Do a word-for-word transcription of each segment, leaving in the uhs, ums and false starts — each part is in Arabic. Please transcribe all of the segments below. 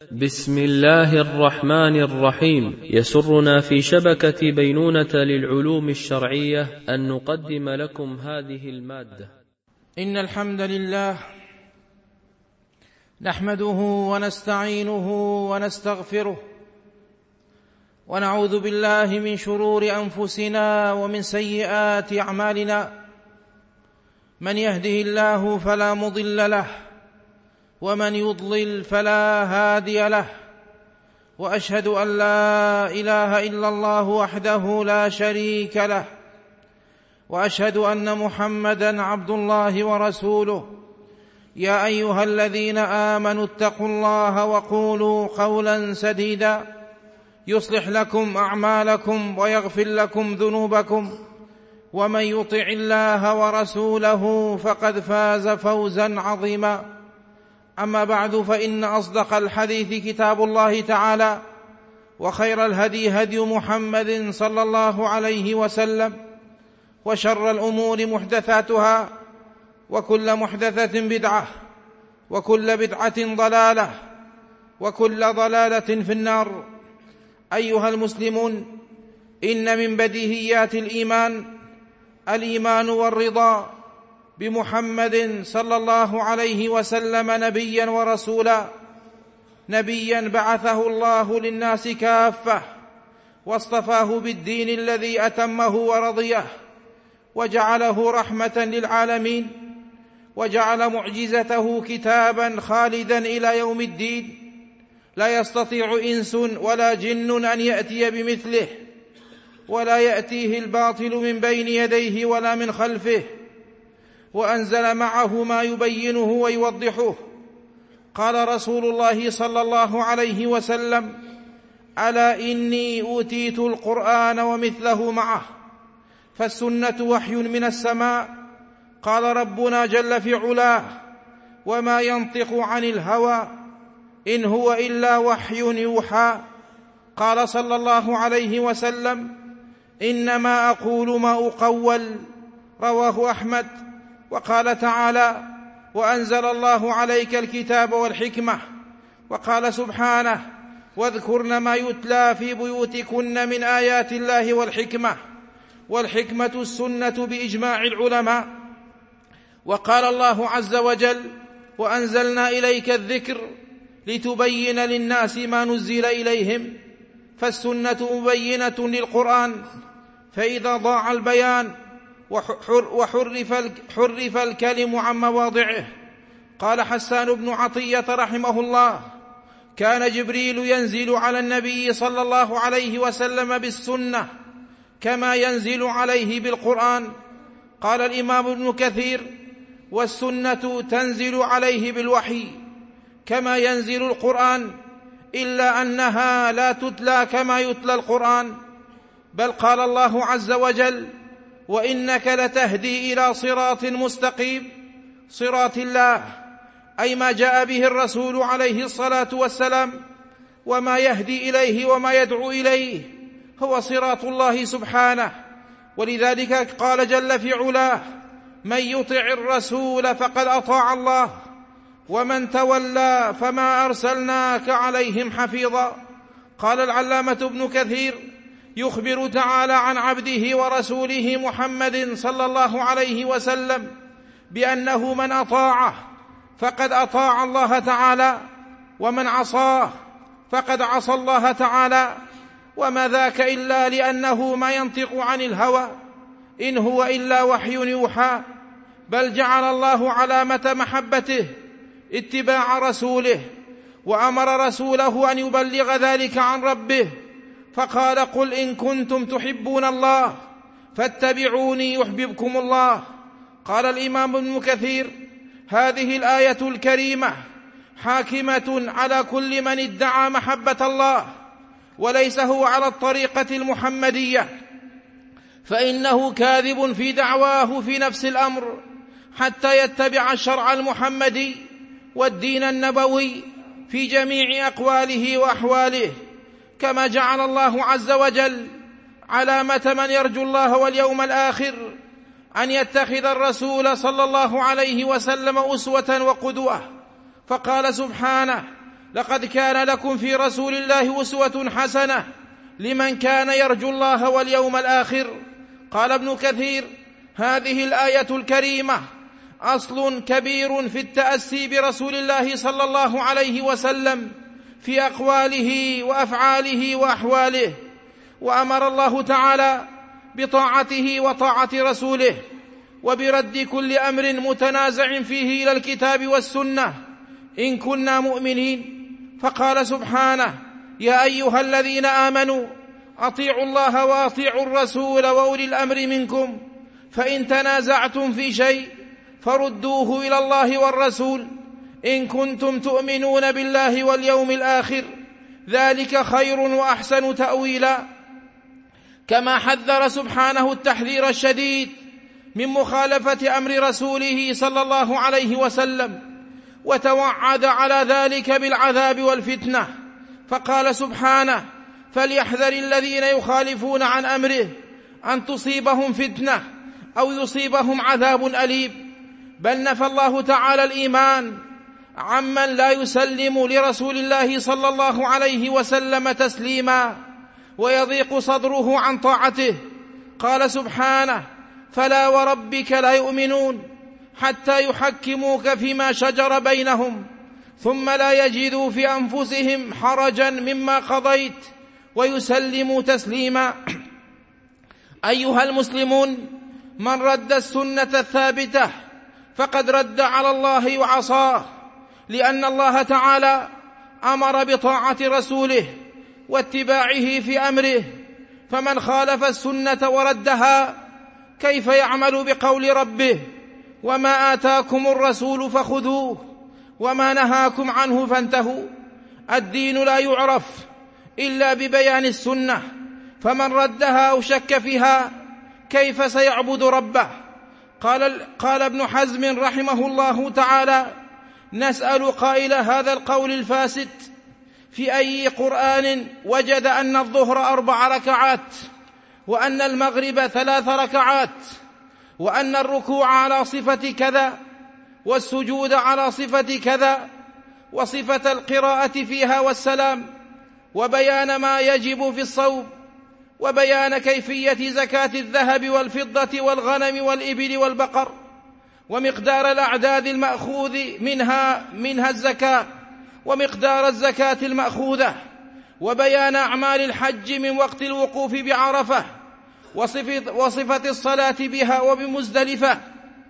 بسم الله الرحمن الرحيم. يسرنا في شبكة بينونة للعلوم الشرعية أن نقدم لكم هذه المادة. إن الحمد لله نحمده ونستعينه ونستغفره ونعوذ بالله من شرور أنفسنا ومن سيئات أعمالنا. من يهده الله فلا مضل له ومن يضلل فلا هادي له، وأشهد أن لا إله إلا الله وحده لا شريك له، وأشهد أن محمدًا عبد الله ورسوله. يا أيها الذين آمنوا اتقوا الله وقولوا قولا سديدا يصلح لكم أعمالكم ويغفر لكم ذنوبكم، ومن يطع الله ورسوله فقد فاز فوزا عظيما. أما بعد، فإن أصدق الحديث كتاب الله تعالى، وخير الهدي هدي محمد صلى الله عليه وسلم، وشر الأمور محدثاتها، وكل محدثة بدعة، وكل بدعة ضلالة، وكل ضلالة في النار. أيها المسلمون، إن من بديهيات الإيمان الإيمان والرضا بمحمد صلى الله عليه وسلم نبيا ورسولا، نبيا بعثه الله للناس كافة، واصطفاه بالدين الذي أتمه ورضيه، وجعله رحمة للعالمين، وجعل معجزته كتابا خالدا إلى يوم الدين، لا يستطيع إنس ولا جن أن يأتي بمثله، ولا يأتيه الباطل من بين يديه ولا من خلفه، وأنزل معه ما يبينه ويوضحه. قال رسول الله صلى الله عليه وسلم: ألا إني أوتيت القرآن ومثله معه. فالسنة وحي من السماء. قال ربنا جل في علاه: وما ينطق عن الهوى إن هو إلا وحي يوحى. قال صلى الله عليه وسلم: إنما أقول ما أقول. رواه أحمد. وقال تعالى: وأنزل الله عليك الكتاب والحكمة. وقال سبحانه: واذكرن ما يتلى في بيوتكن من آيات الله والحكمة. والحكمة السنة بإجماع العلماء. وقال الله عز وجل: وأنزلنا إليك الذكر لتبين للناس ما نزل إليهم. فالسنة مبينة للقرآن، فإذا ضاع البيان وحرف حرف الكلم عن مواضعه. قال حسان بن عطية رحمه الله: كان جبريل ينزل على النبي صلى الله عليه وسلم بالسنة كما ينزل عليه بالقرآن. قال الإمام ابن كثير: والسنة تنزل عليه بالوحي كما ينزل القرآن، إلا أنها لا تتلى كما يتلى القرآن. بل قال الله عز وجل: وإنك لتهدي إلى صراط مستقيم. صراط الله أي ما جاء به الرسول عليه الصلاة والسلام، وما يهدي إليه وما يدعو إليه هو صراط الله سبحانه. ولذلك قال جل في علاه: من يطع الرسول فقد أطاع الله، ومن تولى فما أرسلناك عليهم حفيظا. قال العلامة ابن كثير يخبر تعالى عن عبده ورسوله محمد صلى الله عليه وسلم بأنه من أطاعه فقد أطاع الله تعالى، ومن عصاه فقد عصى الله تعالى. وما ذاك إلا لأنه ما ينطق عن الهوى إن هو إلا وحي يوحى. بل جعل الله علامة محبته اتباع رسوله، وأمر رسوله أن يبلغ ذلك عن ربه، فقال: قل إن كنتم تحبون الله فاتبعوني يحببكم الله. قال الإمام ابن كثير: هذه الآية الكريمة حاكمة على كل من ادعى محبة الله وليس هو على الطريقة المحمدية، فإنه كاذب في دعواه في نفس الأمر، حتى يتبع الشرع المحمدي والدين النبوي في جميع أقواله وأحواله. كما جعل الله عز وجل علامة من يرجو الله واليوم الآخر أن يتخذ الرسول صلى الله عليه وسلم أسوة وقدوة. فقال سبحانه: لقد كان لكم في رسول الله أسوة حسنة لمن كان يرجو الله واليوم الآخر. قال ابن كثير: هذه الآية الكريمة أصل كبير في التأسي برسول الله صلى الله عليه وسلم في أقواله وأفعاله وأحواله. وأمر الله تعالى بطاعته وطاعة رسوله وبرد كل أمر متنازع فيه إلى الكتاب والسنة إن كنا مؤمنين. فقال سبحانه: يا أيها الذين آمنوا أطيعوا الله وأطيعوا الرسول وأولي الأمر منكم فإن تنازعتم في شيء فردوه إلى الله والرسول إن كنتم تؤمنون بالله واليوم الآخر ذلك خير وأحسن تأويلا. كما حذر سبحانه التحذير الشديد من مخالفة أمر رسوله صلى الله عليه وسلم وتوعد على ذلك بالعذاب والفتنة. فقال سبحانه: فليحذر الذين يخالفون عن أمره أن تصيبهم فتنة أو يصيبهم عذاب أليم. بل نفى الله تعالى الإيمان عمن لا يسلم لرسول الله صلى الله عليه وسلم تسليما ويضيق صدره عن طاعته. قال سبحانه: فلا وربك لا يؤمنون حتى يحكموك فيما شجر بينهم ثم لا يجدوا في أنفسهم حرجا مما قضيت ويسلموا تسليما. أيها المسلمون، من رد السنة الثابتة فقد رد على الله وعصاه، لأن الله تعالى أمر بطاعة رسوله واتباعه في أمره، فمن خالف السنة وردها كيف يعمل بقول ربه: وما آتاكم الرسول فخذوه وما نهاكم عنه فانتهوا. الدين لا يعرف إلا ببيان السنة، فمن ردها أو شك فيها كيف سيعبد ربه؟ قال, قال ابن حزم رحمه الله تعالى: نسأل قائل هذا القول الفاسد في أي قرآن وجد أن الظهر أربع ركعات وأن المغرب ثلاث ركعات وأن الركوع على صفة كذا والسجود على صفة كذا وصفة القراءة فيها والسلام وبيان ما يجب في الصوم وبيان كيفية زكاة الذهب والفضة والغنم والإبل والبقر ومقدار الأعداد المأخوذ منها, منها الزكاة ومقدار الزكاة المأخوذة وبيان أعمال الحج من وقت الوقوف بعرفة وصفة, وصفة الصلاة بها وبمزدلفة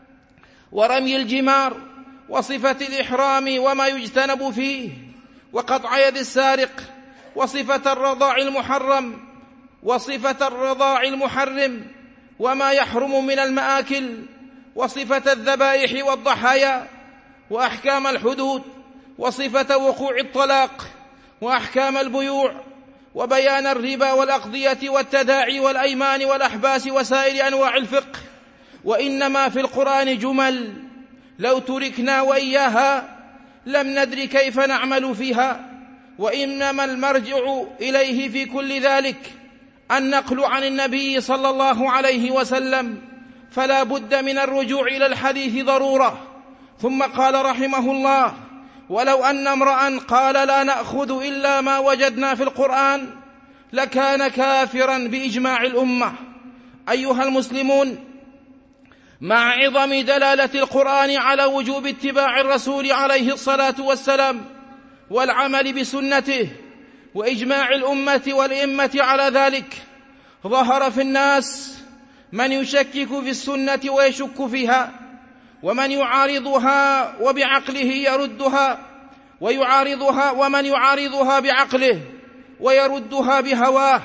ورمي الجمار وصفة الإحرام وما يجتنب فيه وقطع يد السارق وصفة الرضاع المحرم وصفة الرضاع المحرم وما يحرم من المآكل وصفة الذبائح والضحايا وأحكام الحدود وصفة وقوع الطلاق وأحكام البيوع وبيان الربا والأقضية والتداعي والأيمان والأحباس وسائر أنواع الفقه. وإنما في القرآن جمل لو تركنا وإياها لم ندر كيف نعمل فيها، وإنما المرجع إليه في كل ذلك النقل عن النبي صلى الله عليه وسلم، فلا بد من الرجوع إلى الحديث ضرورة. ثم قال رحمه الله: ولو أن امرأ قال لا نأخذ إلا ما وجدنا في القرآن لكان كافرا بإجماع الأمة. أيها المسلمون، مع عظم دلالة القرآن على وجوب اتباع الرسول عليه الصلاة والسلام والعمل بسنته وإجماع الأمة والإمة على ذلك، ظهر في الناس من يشكك في السنة ويشك فيها، ومن يعارضها وبعقله يردها ويعارضها ومن يعارضها بعقله ويردها بهواه.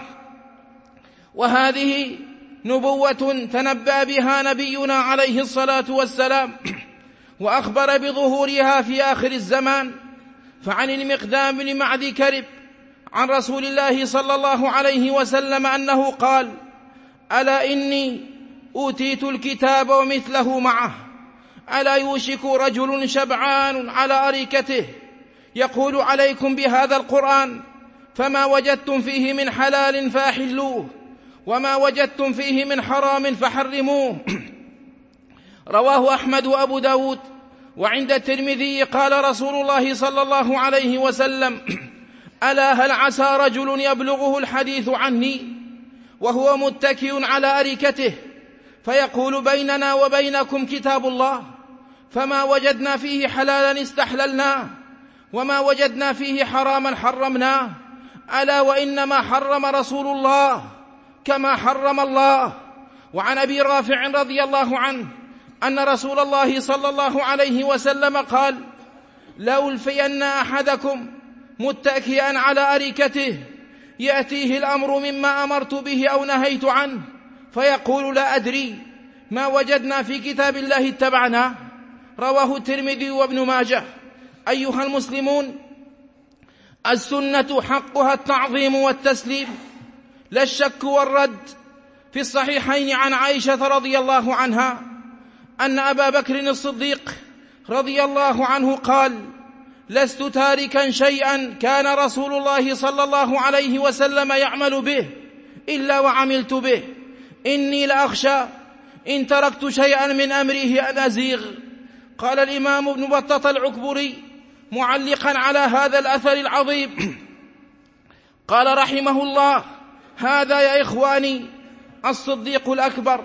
وهذه نبوة تنبأ بها نبينا عليه الصلاة والسلام وأخبر بظهورها في آخر الزمان. فعن المقدام بن معدي كرب عن رسول الله صلى الله عليه وسلم أنه قال: ألا إني أوتيت الكتاب ومثله معه، ألا يوشك رجل شبعان على أريكته يقول عليكم بهذا القرآن فما وجدتم فيه من حلال فأحلوه وما وجدتم فيه من حرام فحرموه. رواه أحمد وأبو داود وعند الترمذي قال رسول الله صلى الله عليه وسلم: ألا هل عسى رجل يبلغه الحديث عني وهو متكئ على أريكته فيقول: بيننا وبينكم كتاب الله، فما وجدنا فيه حلالا استحللناه وما وجدنا فيه حراما حرمناه، ألا وإنما حرم رسول الله كما حرم الله. وعن أبي رافع رضي الله عنه أن رسول الله صلى الله عليه وسلم قال: لألفين أحدكم متكئا على أريكته يأتيه الأمر مما أمرت به أو نهيت عنه فيقول: لا أدري، ما وجدنا في كتاب الله اتبعنا. رواه الترمذي وابن ماجه. أيها المسلمون، السنة حقها التعظيم والتسليم لا الشك والرد. في الصحيحين عن عائشة رضي الله عنها أن أبا بكر الصديق رضي الله عنه قال: لست تاركا شيئا كان رسول الله صلى الله عليه وسلم يعمل به إلا وعملت به، إني لأخشى إن تركت شيئا من أمره أن أزيغ. قال الإمام ابن بطة العكبري معلقا على هذا الأثر العظيم، قال رحمه الله: هذا يا إخواني الصديق الأكبر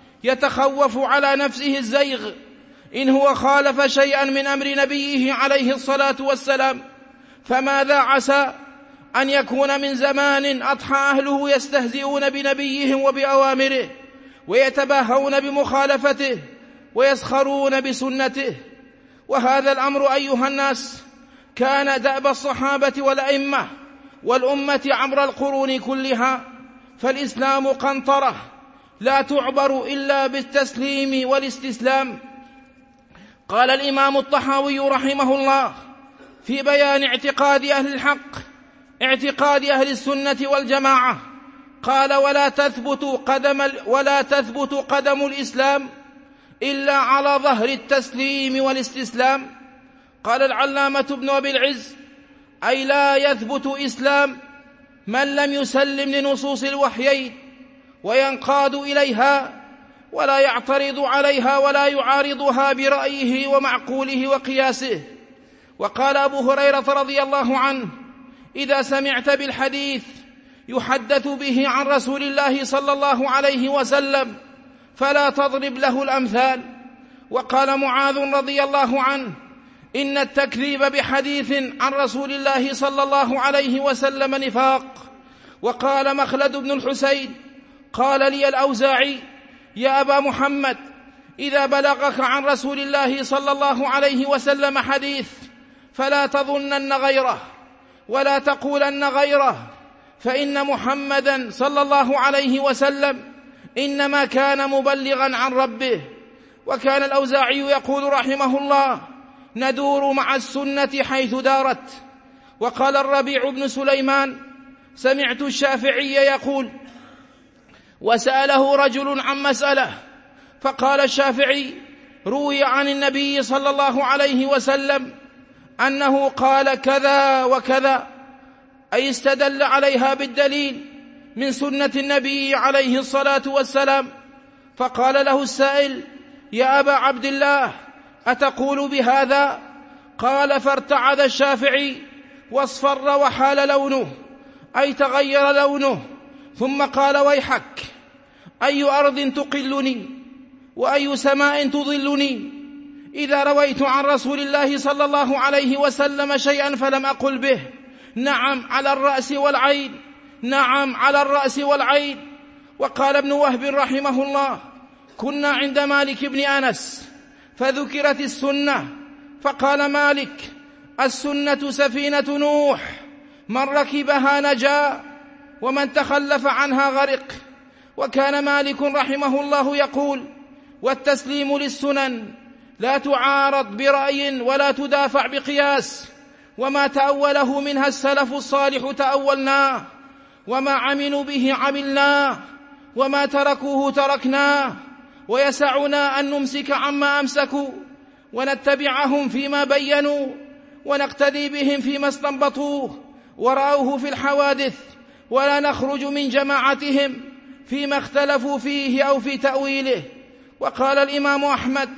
يتخوف على نفسه الزيغ إن هو خالف شيئا من أمر نبيه عليه الصلاة والسلام، فماذا عسى أن يكون من زمان أضحى أهله يستهزئون بنبيهم وبأوامره ويتباهون بمخالفته ويسخرون بسنته. وهذا الأمر أيها الناس كان دأب الصحابة والأئمة والأمة عبر القرون كلها، فالإسلام قنطرة لا تعبر إلا بالتسليم والاستسلام. قال الإمام الطحاوي رحمه الله في بيان اعتقاد أهل الحق، اعتقاد أهل السنة والجماعة، قال: ولا تثبت قدم, ولا تثبت قدم الإسلام إلا على ظهر التسليم والاستسلام. قال العلامة ابن أبي العز: أي لا يثبت إسلام من لم يسلم لنصوص الوحيين وينقاد إليها ولا يعترض عليها ولا يعارضها برأيه ومعقوله وقياسه. وقال أبو هريرة رضي الله عنه: إذا سمعت بالحديث يحدث به عن رسول الله صلى الله عليه وسلم فلا تضرب له الأمثال. وقال معاذ رضي الله عنه: إن التكذيب بحديث عن رسول الله صلى الله عليه وسلم نفاق. وقال مخلد بن الحسين: قال لي الأوزاعي: يا أبا محمد، إذا بلغك عن رسول الله صلى الله عليه وسلم حديث فلا تظنن غيره ولا تقولن غيره، فإن محمدا صلى الله عليه وسلم إنما كان مبلغا عن ربه. وكان الأوزاعي يقول رحمه الله: ندور مع السنة حيث دارت. وقال الربيع بن سليمان: سمعت الشافعي يقول: وسأله رجل عن مسألة فقال الشافعي: روي عن النبي صلى الله عليه وسلم أنه قال كذا وكذا، أي استدل عليها بالدليل من سنة النبي عليه الصلاة والسلام. فقال له السائل: يا أبا عبد الله، أتقول بهذا؟ قال: فارتعد الشافعي واصفر وحال لونه، أي تغير لونه، ثم قال: ويحك، أي أرض تقلني وأي سماء تظلني؟ إذا رويت عن رسول الله صلى الله عليه وسلم شيئا فلم أقل به. نعم على الرأس والعين، نعم على الرأس والعين. وقال ابن وهب رحمه الله: كنا عند مالك بن أنس فذكرت السنة، فقال مالك: السنة سفينة نوح، من ركبها نجا ومن تخلف عنها غرق. وكان مالك رحمه الله يقول: والتسليم للسنن لا تعارض برأي ولا تدافع بقياس، وما تأوله منها السلف الصالح تأولناه، وما عملوا به عملناه، وما تركوه تركناه، ويسعنا أن نمسك عما أمسكوا ونتبعهم فيما بينوا ونقتدي بهم فيما استنبطوه ورأوه في الحوادث، ولا نخرج من جماعتهم فيما اختلفوا فيه أو في تأويله. وقال الإمام أحمد: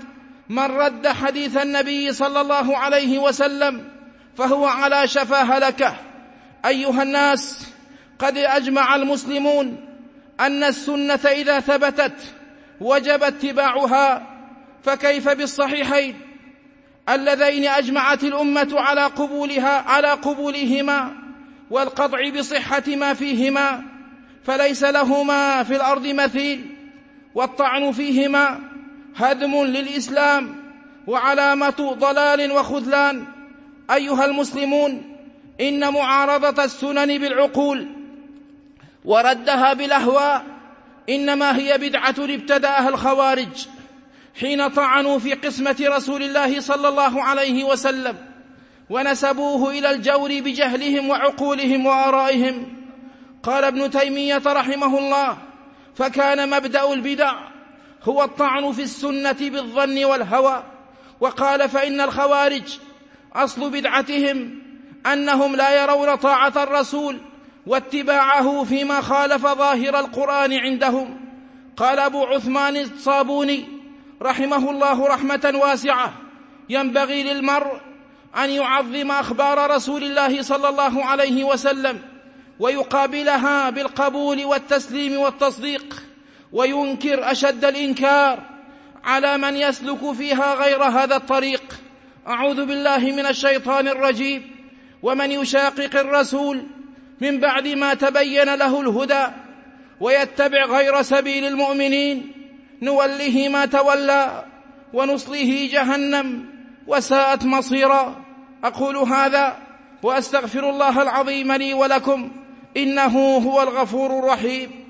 من رد حديث النبي صلى الله عليه وسلم فهو على شفا هلكة. أيها الناس، قد أجمع المسلمون أن السنة إذا ثبتت وجب اتباعها، فكيف بالصحيحين اللذين أجمعت الأمة على قبولها على قبولهما والقطع بصحة ما فيهما، فليس لهما في الأرض مثيل، والطعن فيهما هدم للإسلام وعلامة ضلال وخذلان. أيها المسلمون، إن معارضة السنن بالعقول وردها بالأهواء إنما هي بدعة ابتدأها الخوارج حين طعنوا في قسمة رسول الله صلى الله عليه وسلم ونسبوه إلى الجور بجهلهم وعقولهم وآرائهم. قال ابن تيمية رحمه الله: فكان مبدأ البدع هو الطعن في السنة بالظن والهوى. وقال: فإن الخوارج أصل بدعتهم أنهم لا يرون طاعة الرسول واتباعه فيما خالف ظاهر القرآن عندهم. قال أبو عثمان الصابوني رحمه الله رحمة واسعة: ينبغي للمرء أن يعظم أخبار رسول الله صلى الله عليه وسلم ويقابلها بالقبول والتسليم والتصديق، وينكر أشد الإنكار على من يسلك فيها غير هذا الطريق. أعوذ بالله من الشيطان الرجيم. ومن يشاقق الرسول من بعد ما تبين له الهدى ويتبع غير سبيل المؤمنين نوله ما تولى ونصله جهنم وساءت مصيرا. أقول هذا وأستغفر الله العظيم لي ولكم، إنه هو الغفور الرحيم.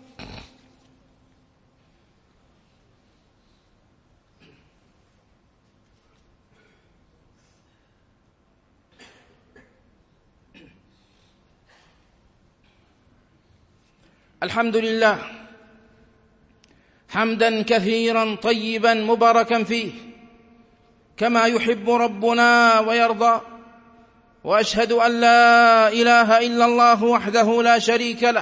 الحمد لله حمدا كثيرا طيبا مباركا فيه كما يحب ربنا ويرضى، وأشهد أن لا إله إلا الله وحده لا شريك له،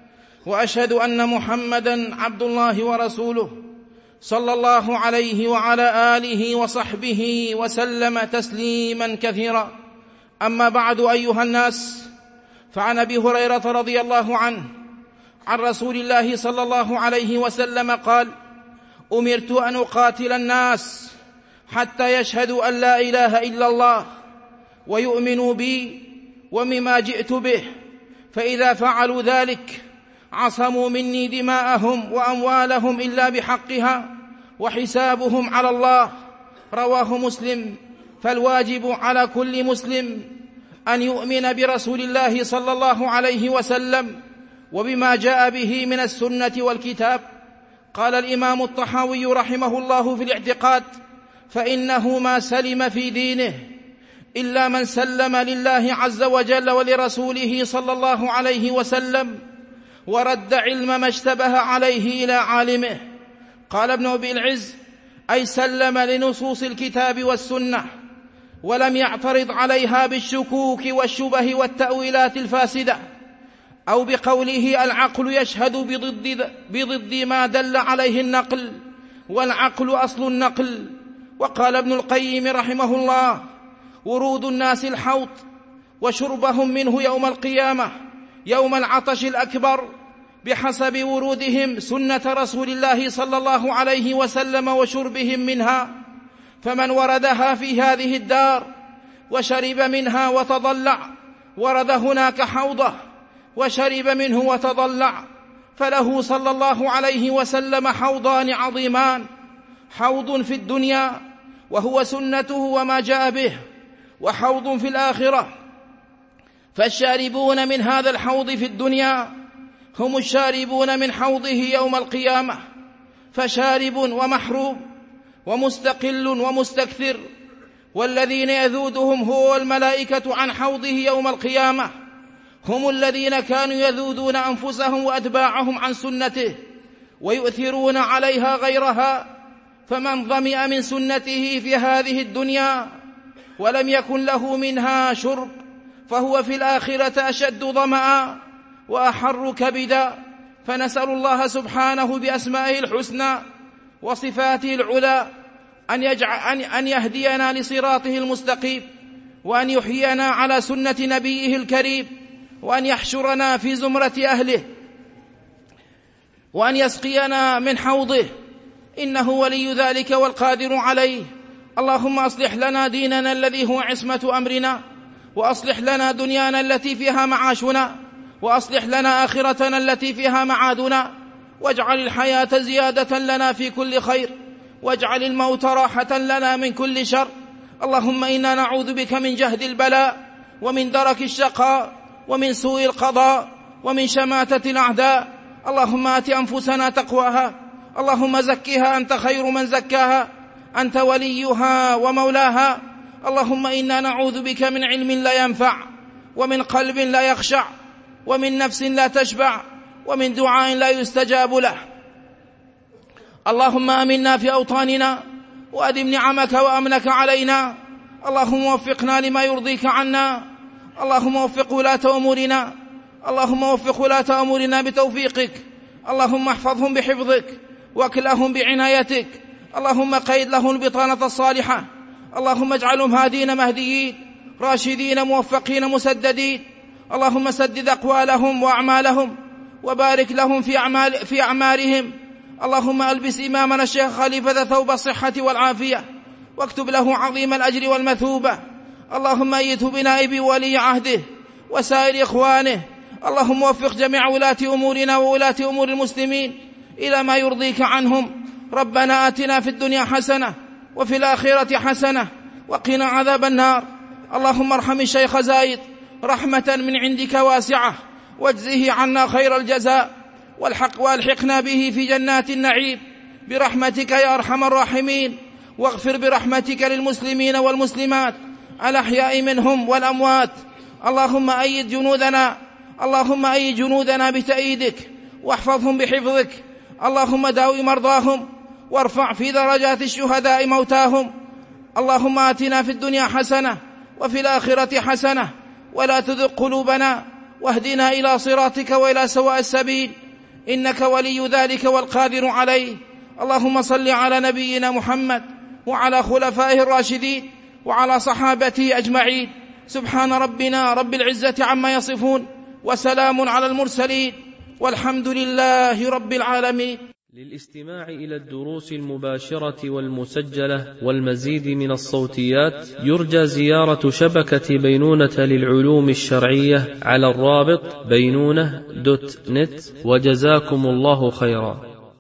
وأشهد أن محمدا عبد الله ورسوله صلى الله عليه وعلى آله وصحبه وسلم تسليما كثيرا. أما بعد، أيها الناس، فعن أبي هريرة رضي الله عنه عن رسول الله صلى الله عليه وسلم قال: أمرت أن أقاتل الناس حتى يشهدوا أن لا إله إلا الله ويؤمنوا بي ومما جئت به، فإذا فعلوا ذلك عصموا مني دماءهم وأموالهم إلا بحقها وحسابهم على الله. رواه مسلم. فالواجب على كل مسلم أن يؤمن برسول الله صلى الله عليه وسلم وبما جاء به من السنة والكتاب. قال الإمام الطحاوي رحمه الله في الاعتقاد: فإنه ما سلم في دينه إلا من سلم لله عز وجل ولرسوله صلى الله عليه وسلم ورد علم ما اشتبه عليه إلى عالمه. قال ابن أبي العز: أي سلم لنصوص الكتاب والسنة ولم يعترض عليها بالشكوك والشبه والتأويلات الفاسدة، أو بقوله العقل يشهد بضد, بضد ما دل عليه النقل، والعقل أصل النقل. وقال ابن القيم رحمه الله: ورود الناس الحوض وشربهم منه يوم القيامة يوم العطش الأكبر بحسب ورودهم سنة رسول الله صلى الله عليه وسلم وشربهم منها، فمن وردها في هذه الدار وشرب منها وتضلع ورد هناك حوضه وشرب منه وتضلع، فله صلى الله عليه وسلم حوضان عظيمان: حوض في الدنيا وهو سنته وما جاء به، وحوض في الآخرة. فالشاربون من هذا الحوض في الدنيا هم الشاربون من حوضه يوم القيامة، فشارب ومحروم ومستقل ومستكثر. والذين يذودهم هو الملائكة عن حوضه يوم القيامة هم الذين كانوا يذودون أنفسهم وأتباعهم عن سنته ويؤثرون عليها غيرها. فمن ظمئ من سنته في هذه الدنيا ولم يكن له منها شرب فهو في الآخرة أشد ظمأ وأحر كبدا. فنسأل الله سبحانه بأسمائه الحسنى وصفاته العلى أن, يجعل أن يهدينا لصراطه المستقيم، وأن يحيينا على سنة نبيه الكريم، وأن يحشرنا في زمرة أهله، وأن يسقينا من حوضه، إنه ولي ذلك والقادر عليه. اللهم أصلح لنا ديننا الذي هو عصمة أمرنا، وأصلح لنا دنيانا التي فيها معاشنا، وأصلح لنا آخرتنا التي فيها معادنا، واجعل الحياة زيادة لنا في كل خير، واجعل الموت راحة لنا من كل شر. اللهم إنا نعوذ بك من جهد البلاء، ومن درك الشقاء، ومن سوء القضاء، ومن شماتة الأعداء. اللهم آت أنفسنا تقواها، اللهم زكها أنت خير من زكاها، أنت وليها ومولاها. اللهم إنا نعوذ بك من علم لا ينفع، ومن قلب لا يخشع، ومن نفس لا تشبع، ومن دعاء لا يستجاب له. اللهم آمنا في أوطاننا، وأدم نعمك وأمنك علينا. اللهم وفقنا لما يرضيك عنا، اللهم وفق ولاة أمورنا، اللهم وفق ولاة أمورنا بتوفيقك. اللهم احفظهم بحفظك، واكلهم بعنايتك. اللهم قيد لهم البطانة الصالحة. اللهم اجعلهم هادين مهديين، راشدين موفقين مسددين. اللهم سدد أقوالهم وأعمالهم، وبارك لهم في, أعمال في أعمارهم. اللهم ألبس إمامنا الشيخ خليفة ثوب الصحة والعافية، واكتب له عظيم الأجر والمثوبة. اللهم أيده بنائب ولي عهده وسائر إخوانه. اللهم وفق جميع ولاة أمورنا وولاة أمور المسلمين إلى ما يرضيك عنهم. ربنا آتنا في الدنيا حسنة، وفي الآخرة حسنة، وقنا عذاب النار. اللهم ارحم الشيخ زايد رحمة من عندك واسعة، واجزه عنا خير الجزاء، والحق والحقنا به في جنات النعيم برحمتك يا أرحم الراحمين. واغفر برحمتك للمسلمين والمسلمات الأحياء منهم والأموات. اللهم أيد جنودنا، اللهم أيد جنودنا بتأييدك، واحفظهم بحفظك. اللهم داوي مرضاهم، وارفع في درجات الشهداء موتاهم. اللهم آتنا في الدنيا حسنة، وفي الآخرة حسنة، ولا تذق قلوبنا، واهدنا إلى صراطك وإلى سواء السبيل، إنك ولي ذلك والقادر عليه. اللهم صل على نبينا محمد وعلى خلفائه الراشدين وعلى صحابته أجمعين. سبحان ربنا رب العزة عما يصفون، وسلام على المرسلين، والحمد لله رب العالمين. للاستماع إلى الدروس المباشرة والمسجلة والمزيد من الصوتيات يرجى زيارة شبكة بينونة للعلوم الشرعية على الرابط بينونة دوت نت. وجزاكم الله خيرا.